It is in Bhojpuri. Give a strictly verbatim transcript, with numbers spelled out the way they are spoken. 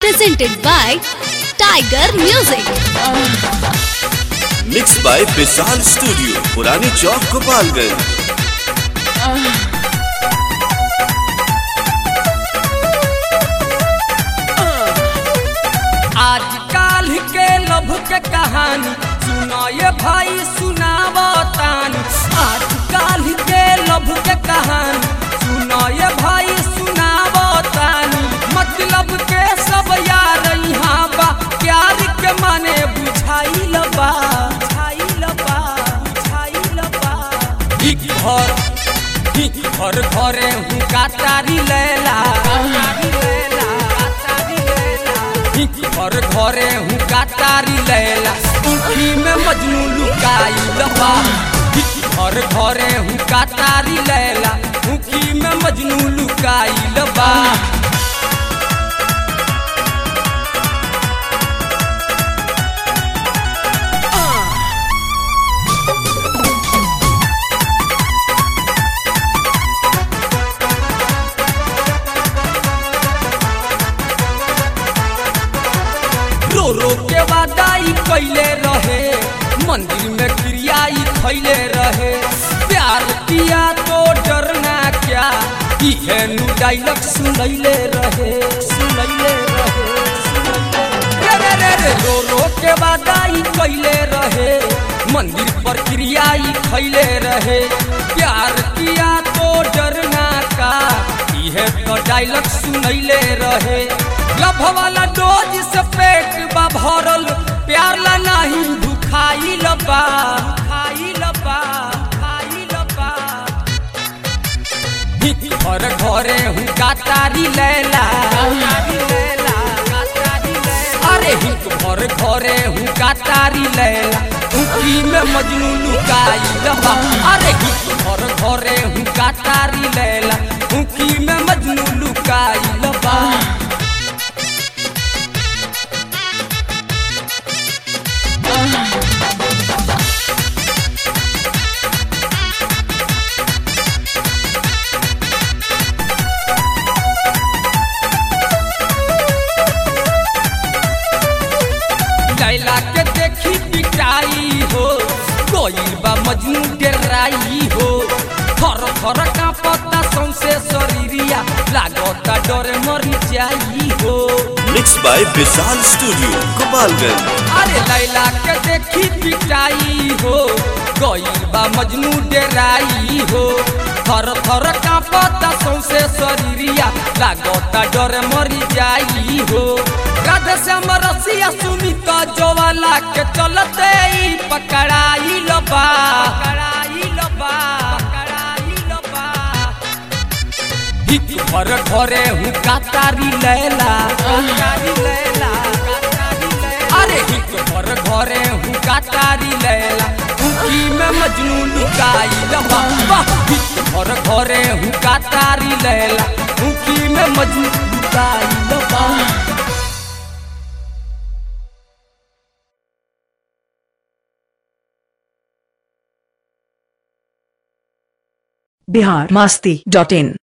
presented by Tiger Music. Mixed by Vishal Studio, पुरानी चौक गोपालगंज। आजकल के लव के कहानी सुनो ये भाई सुनावतानी। आजकल के लव के कहानी सुनो ये भाई सुनावतानी। मतलब के सब यार यहाँ बा प्यार के माने बुझाइल बा बुझाइल बा बुझाइल बा। एक घर एक घर घरे हूँ काटारी लैला घर घरे हूँ काटारी लैला उठी में मजनू लुकाइल बा। घर घरे हूँ काटारी लैला उठी में मजनू लुकाइल बा। रो रो के वादाई कैले रहे मंदिर में क्रियाई खैले रहे। प्यार किया तो डरना क्या इहे नु डायलॉग सुनैले रहे सुनैले रहे रे रे रे रे। रो रो के वादाई कैले रहे मंदिर पर क्रियाई खैले रहे। प्यार किया तो डरना का इहे तो डायलॉग सुनैले रहे। लभ वाला डोज से पेट बा भरल प्यार ला नहीं भुखाइल बा खाइल बा खाइल बा। घर घरे हूँ काटारी लैला अरे हिक घर घरे हूँ काटारी लैला उठी में मजनू लुकाइल बा। अरे हिक घर घरे हूँ काटारी लैला उठी में मजनू लुकाइल बा। लैला के देखी पिटाई हो कोई बा मजनू डराई हो। थर थर कांपता सौंसे शरीरिया लागता डर मरी जाई हो। Mixed by Vishal Studio, Gopalganj. अरे लैला के देखी पिटाई हो कोई बा मजनू डराई हो। थर थर कांपता सौंसे शरीरिया लागता डर मरी जाई हो। राधे श्याम रसिया सुनी तो जोवाला के चलते ही पकड़ाई लबा पकड़ाई लबा पकड़ाई लबा। हिक घर घरे हूँ काटारी लैला काटारी लैला काटारी लैला। अरे हिक घर घरे हूँ काटारी लैला उठी में मजनू लुकाइल बा। हिक घर घरे हूँ काटारी लैला उठी में मजनू लुकाइल बा। बिहार मस्ती डॉट इन।